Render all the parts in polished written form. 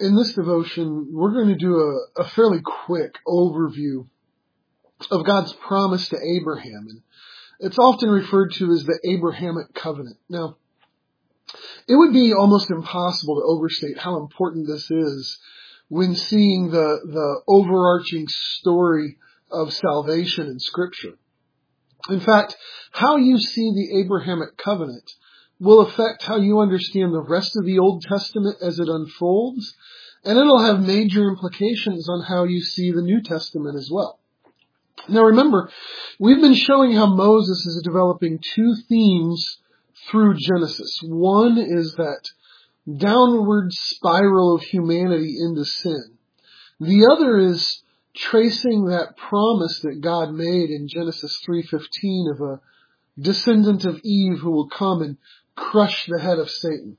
In this devotion, we're going to do a fairly quick overview of God's promise to Abraham. And it's often referred to as the Abrahamic covenant. Now, it would be almost impossible to overstate how important this is when seeing the overarching story of salvation in Scripture. In fact, how you see the Abrahamic covenant will affect how you understand the rest of the Old Testament as it unfolds, and it'll have major implications on how you see the New Testament as well. Now remember, we've been showing how Moses is developing two themes through Genesis. One is that downward spiral of humanity into sin. The other is tracing that promise that God made in Genesis 3:15 of a descendant of Eve who will come and crush the head of Satan.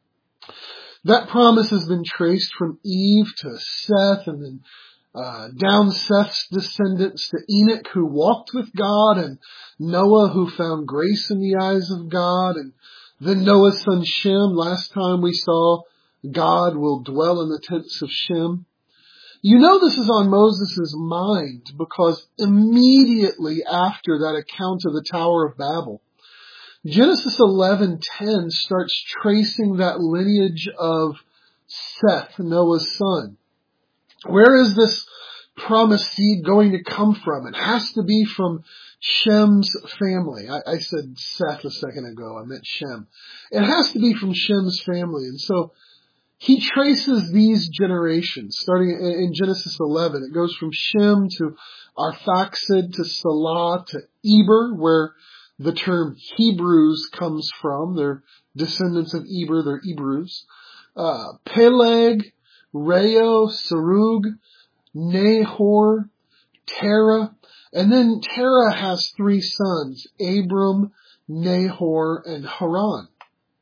That promise has been traced from Eve to Seth, and then down Seth's descendants to Enoch, who walked with God, and Noah, who found grace in the eyes of God, and then Noah's son Shem. Last time we saw God will dwell in the tents of Shem. You know this is on Moses' mind because immediately after that account of the Tower of Babel, Genesis 11:10 starts tracing that lineage of Seth, Noah's son. Where is this promised seed going to come from? It has to be from Shem's family. I said Seth a second ago. I meant Shem. It has to be from Shem's family. And so he traces these generations, starting in Genesis 11. It goes from Shem to Arphaxad to Salah to Eber, where the term Hebrews comes from. They're descendants of Eber, they're Hebrews. Peleg, Reo, Serug, Nahor, Terah. And then Terah has three sons, Abram, Nahor, and Haran.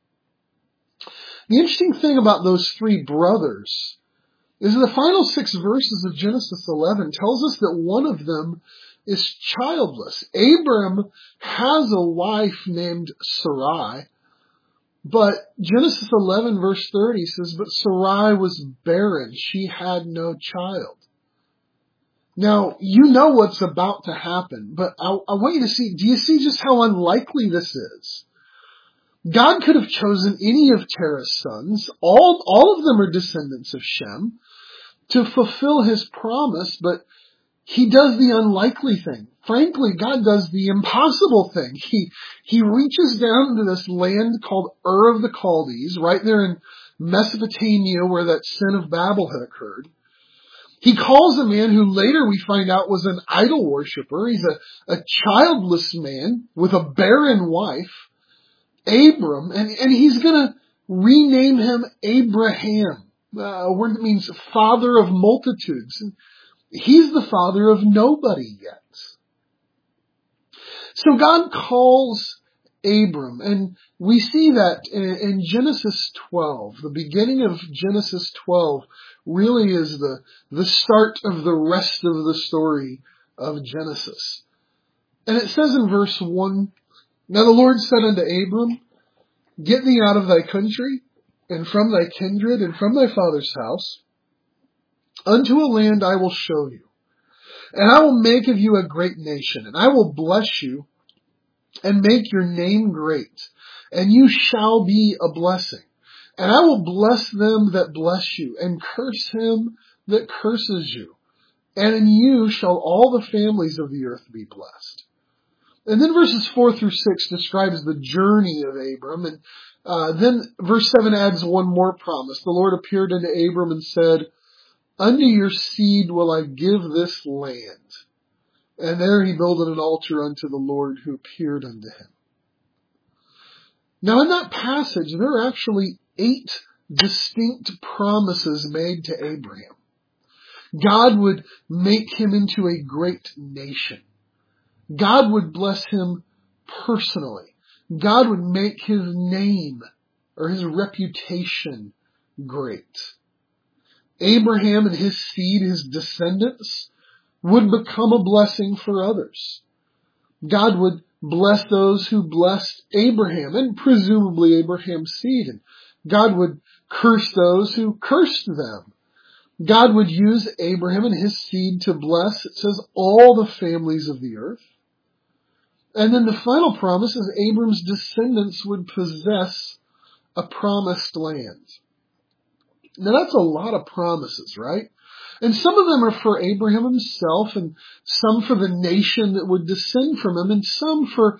The interesting thing about those three brothers is the final 6 verses of Genesis 11 tells us that one of them is childless. Abram has a wife named Sarai, but Genesis 11 verse 30 says, but Sarai was barren. She had no child. Now, you know what's about to happen, but I want you to see, do you see just how unlikely this is? God could have chosen any of Terah's sons. All of them are descendants of Shem to fulfill his promise, but he does the unlikely thing. Frankly, God does the impossible thing. He reaches down into this land called Ur of the Chaldees, right there in Mesopotamia where that sin of Babel had occurred. He calls a man who later we find out was an idol worshiper. He's a childless man with a barren wife, Abram, and he's going to rename him Abraham, a word that means father of multitudes. He's the father of nobody yet. So God calls Abram, and we see that in Genesis 12. The beginning of Genesis 12 really is the start of the rest of the story of Genesis. And it says in verse 1, now the Lord said unto Abram, get thee out of thy country, and from thy kindred, and from thy father's house, unto a land I will show you. And I will make of you a great nation, and I will bless you, and make your name great, and you shall be a blessing. And I will bless them that bless you, and curse him that curses you. And in you shall all the families of the earth be blessed. And then verses 4 through 6 describes the journey of Abram. And then verse 7 adds one more promise. The Lord appeared unto Abram and said, unto your seed will I give this land. And there he builded an altar unto the Lord who appeared unto him. Now in that passage, there are actually 8 distinct promises made to Abraham. God would make him into a great nation. God would bless him personally. God would make his name or his reputation great. Abraham and his seed, his descendants, would become a blessing for others. God would bless those who blessed Abraham and presumably Abraham's seed. And God would curse those who cursed them. God would use Abraham and his seed to bless, it says, all the families of the earth. And then the final promise is Abram's descendants would possess a promised land. Now that's a lot of promises, right? And some of them are for Abraham himself, and some for the nation that would descend from him, and some for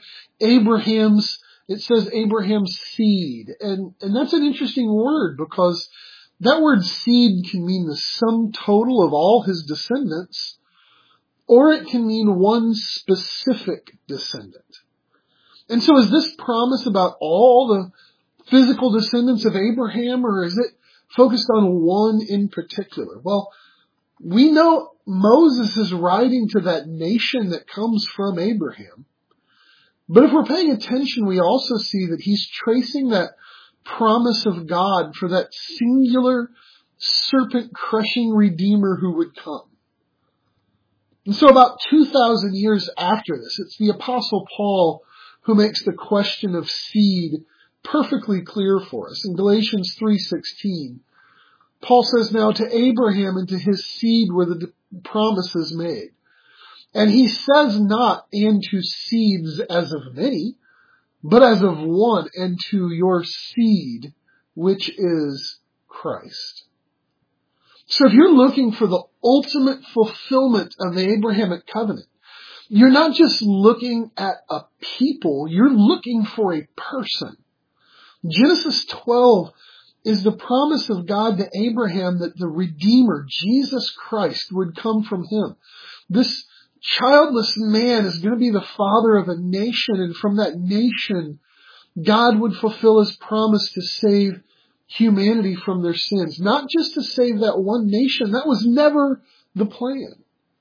it says Abraham's seed. And that's an interesting word, because that word seed can mean the sum total of all his descendants, or it can mean one specific descendant. And so is this promise about all the physical descendants of Abraham, or is it focused on one in particular? Well, we know Moses is writing to that nation that comes from Abraham. But if we're paying attention, we also see that he's tracing that promise of God for that singular serpent-crushing Redeemer who would come. And so about 2,000 years after this, it's the Apostle Paul who makes the question of seed perfectly clear for us. In Galatians 3:16, Paul says, now to Abraham and to his seed were the promises made. And he says not, and to seeds as of many, but as of one, and to your seed, which is Christ. So if you're looking for the ultimate fulfillment of the Abrahamic covenant, you're not just looking at a people, you're looking for a person. Genesis 12 is the promise of God to Abraham that the Redeemer, Jesus Christ, would come from him. This childless man is going to be the father of a nation, and from that nation, God would fulfill his promise to save humanity from their sins. Not just to save that one nation, that was never the plan.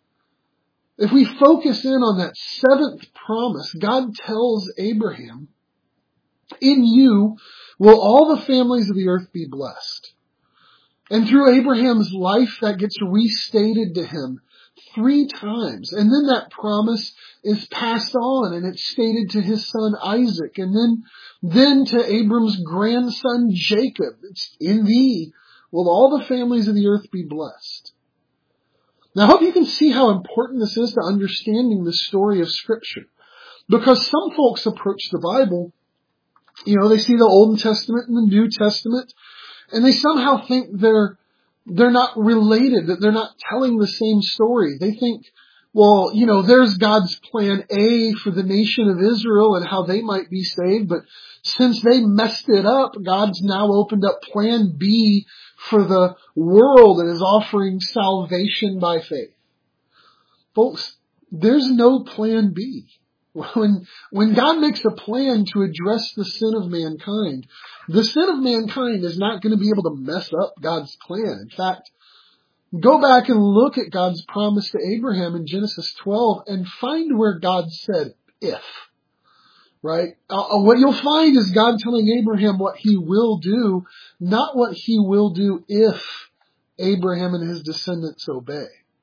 If we focus in on that seventh promise, God tells Abraham, in you will all the families of the earth be blessed. And through Abraham's life, that gets restated to him 3 times. And then that promise is passed on, and it's stated to his son Isaac, and then to Abram's grandson Jacob. It's in thee will all the families of the earth be blessed. Now I hope you can see how important this is to understanding the story of Scripture. Because some folks approach the Bible, they see the Old Testament and the New Testament, and they somehow think they're not related, that they're not telling the same story. They think, well, there's God's plan A for the nation of Israel and how they might be saved, but since they messed it up, God's now opened up plan B for the world and is offering salvation by faith. Folks, there's no plan B. When God makes a plan to address the sin of mankind, the sin of mankind is not going to be able to mess up God's plan. In fact, go back and look at God's promise to Abraham in Genesis 12 and find where God said if. Right? What you'll find is God telling Abraham what he will do, not what he will do if Abraham and his descendants obey.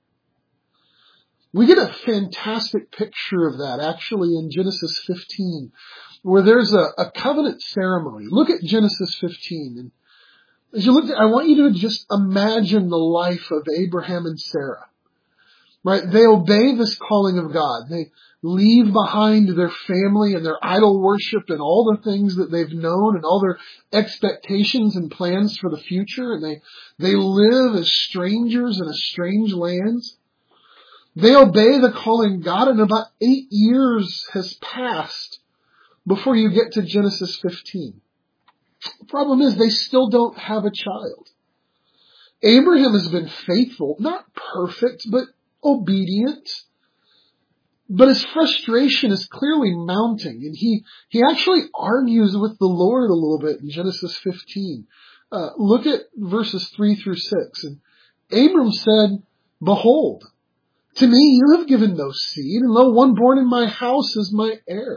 We get a fantastic picture of that actually in Genesis 15, where there's a covenant ceremony. Look at Genesis 15. And as you look at, I want you to just imagine the life of Abraham and Sarah. Right? They obey this calling of God. They leave behind their family and their idol worship and all the things that they've known and all their expectations and plans for the future. And they live as strangers in a strange land. They obey the calling of God, and about 8 years has passed before you get to Genesis 15. The problem is they still don't have a child. Abraham has been faithful, not perfect, but obedient. But his frustration is clearly mounting, and he actually argues with the Lord a little bit in Genesis 15. Look at verses 3 through 6. And Abram said, behold, to me you have given no seed, and lo, one born in my house is my heir.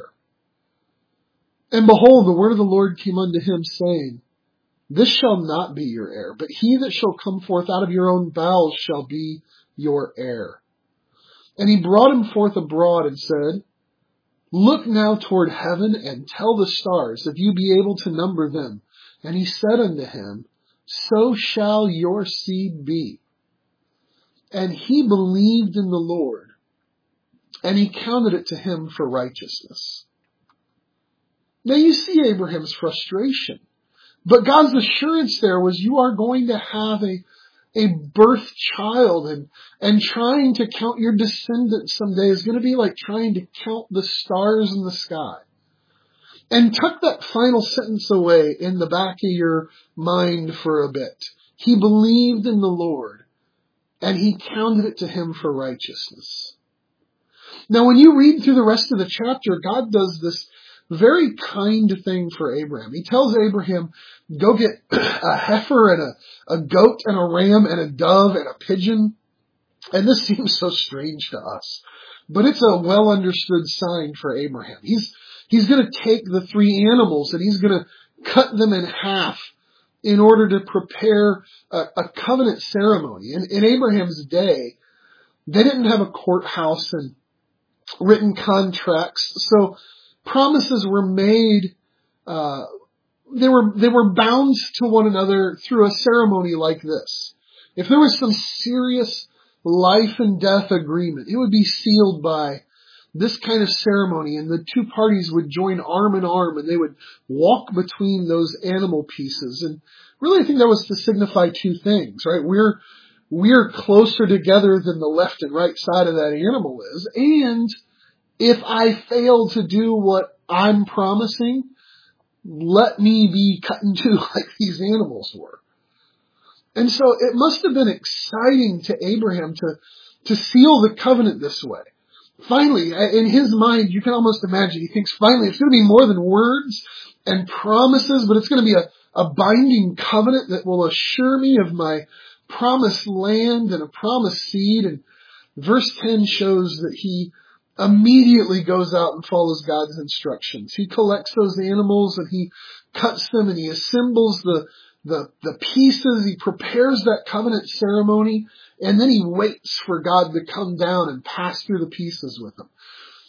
And behold, the word of the Lord came unto him, saying, this shall not be your heir, but he that shall come forth out of your own bowels shall be your heir. And he brought him forth abroad and said, look now toward heaven and tell the stars, if you be able to number them. And he said unto him, so shall your seed be. And he believed in the Lord, and he counted it to him for righteousness. Now you see Abraham's frustration. But God's assurance there was you are going to have a birth child, and trying to count your descendants someday is going to be like trying to count the stars in the sky. And tuck that final sentence away in the back of your mind for a bit. He believed in the Lord, and he counted it to him for righteousness. Now when you read through the rest of the chapter, God does this very kind thing for Abraham. He tells Abraham, go get a heifer and a goat and a ram and a dove and a pigeon. And this seems so strange to us, but it's a well understood sign for Abraham. He's going to take the three animals and he's going to cut them in half in order to prepare a covenant ceremony. In Abraham's day, they didn't have a courthouse and written contracts, so promises were made, they were bound to one another through a ceremony like this. If there was some serious life and death agreement, it would be sealed by this kind of ceremony, and the two parties would join arm in arm and they would walk between those animal pieces. And really I think that was to signify two things, right? We're closer together than the left and right side of that animal is, and if I fail to do what I'm promising, let me be cut in two like these animals were. And so it must have been exciting to Abraham to seal the covenant this way. Finally, in his mind, you can almost imagine, he thinks finally it's going to be more than words and promises, but it's going to be a binding covenant that will assure me of my promised land and a promised seed. And verse 10 shows that he immediately goes out and follows God's instructions. He collects those animals and he cuts them and he assembles the pieces. He prepares that covenant ceremony, and then he waits for God to come down and pass through the pieces with him.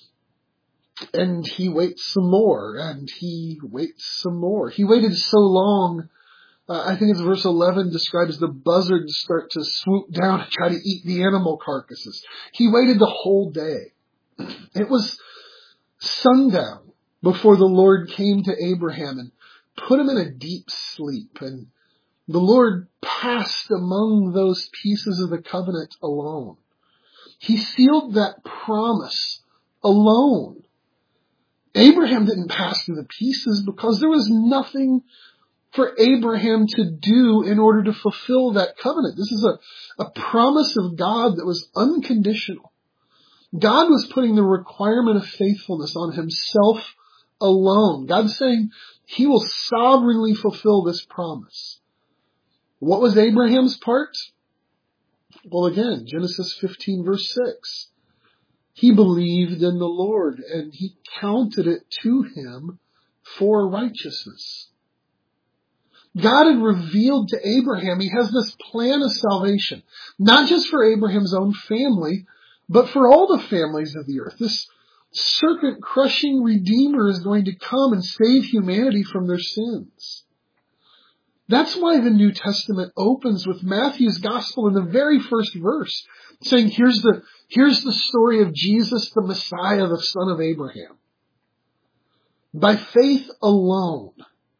And he waits some more, and he waits some more. He waited so long, I think it's verse 11 describes the buzzards start to swoop down and try to eat the animal carcasses. He waited the whole day. It was sundown before the Lord came to Abraham and put him in a deep sleep. And the Lord passed among those pieces of the covenant alone. He sealed that promise alone. Abraham didn't pass through the pieces because there was nothing for Abraham to do in order to fulfill that covenant. This is a promise of God that was unconditional. God was putting the requirement of faithfulness on himself alone. God's saying he will sovereignly fulfill this promise. What was Abraham's part? Well, again, Genesis 15 verse 6. He believed in the Lord and he counted it to him for righteousness. God had revealed to Abraham, he has this plan of salvation, not just for Abraham's own family, but for all the families of the earth. This serpent-crushing Redeemer is going to come and save humanity from their sins. That's why the New Testament opens with Matthew's Gospel in the very first verse, saying, here's the story of Jesus, the Messiah, the son of Abraham. By faith alone,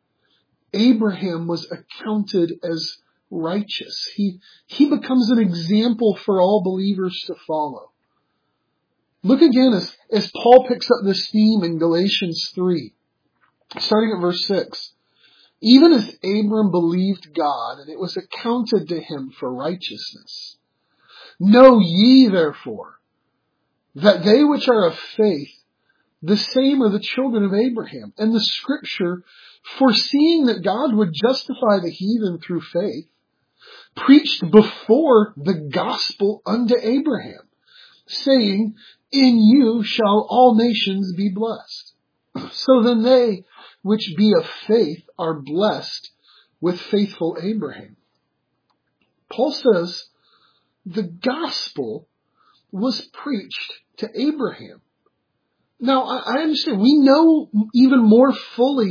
Abraham was accounted as righteous. He becomes an example for all believers to follow. Look again as Paul picks up this theme in Galatians 3, starting at verse 6. Even as Abram believed God, and it was accounted to him for righteousness. Know ye therefore that they which are of faith, the same are the children of Abraham. And the scripture, foreseeing that God would justify the heathen through faith, preached before the gospel unto Abraham, saying, in you shall all nations be blessed. So then they which be of faith are blessed with faithful Abraham. Paul says the gospel was preached to Abraham. Now, I understand, we know even more fully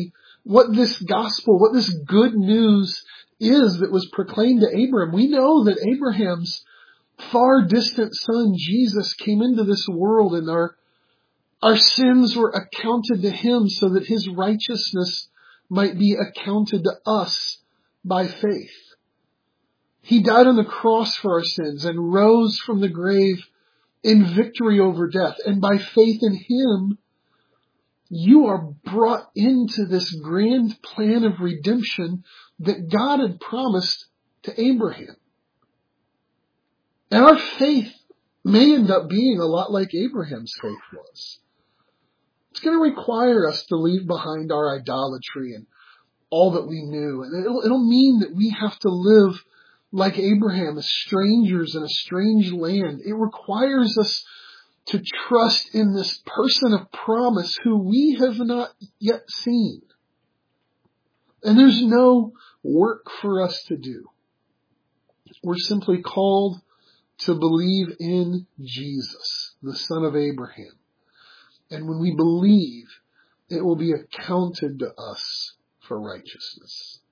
what this gospel, what this good news is that was proclaimed to Abraham. We know that Abraham's far distant son, Jesus, came into this world, and our sins were accounted to him so that his righteousness might be accounted to us by faith. He died on the cross for our sins and rose from the grave in victory over death. And by faith in him, you are brought into this grand plan of redemption that God had promised to Abraham. And our faith may end up being a lot like Abraham's faith was. It's going to require us to leave behind our idolatry and all that we knew. And it'll mean that we have to live like Abraham, as strangers in a strange land. It requires us to trust in this person of promise who we have not yet seen. And there's no work for us to do. We're simply called to believe in Jesus, the Son of Abraham. And when we believe, it will be accounted to us for righteousness.